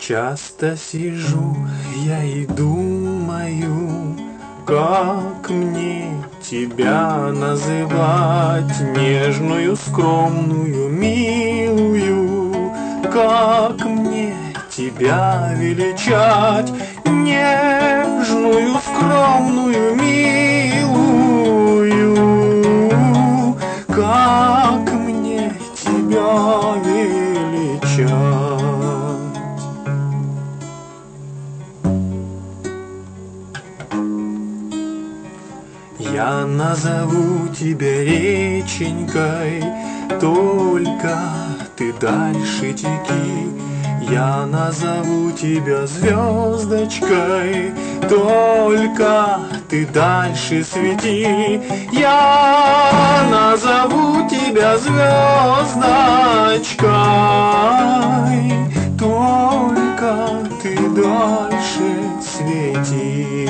Часто сижу я и думаю, как мне тебя называть, нежную, скромную, милую, как мне тебя величать, нежную, скромную, милую, как мне тебя величать. Я назову тебя реченькой, только ты дальше теки. Я назову тебя звездочкой, только ты дальше свети. Я назову тебя звездочкой, только ты дальше свети.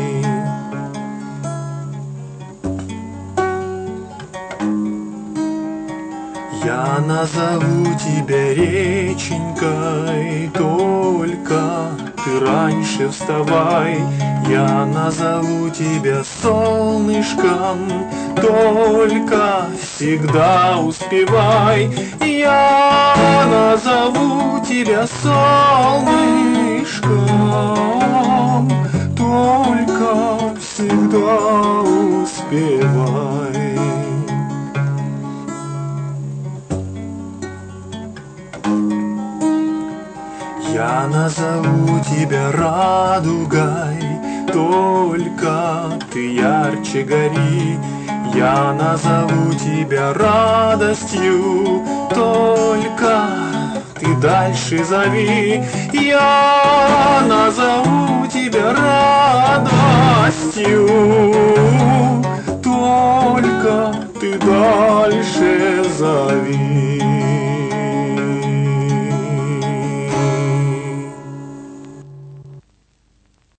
Я назову тебя реченькой, только ты раньше вставай. Я назову тебя солнышком, только всегда успевай. Я назову тебя солнышком, только всегда успевай. Я назову тебя радугой, только ты ярче гори. Я назову тебя радостью, только ты дальше зови. Я назову тебя радостью, только ты дальше зови.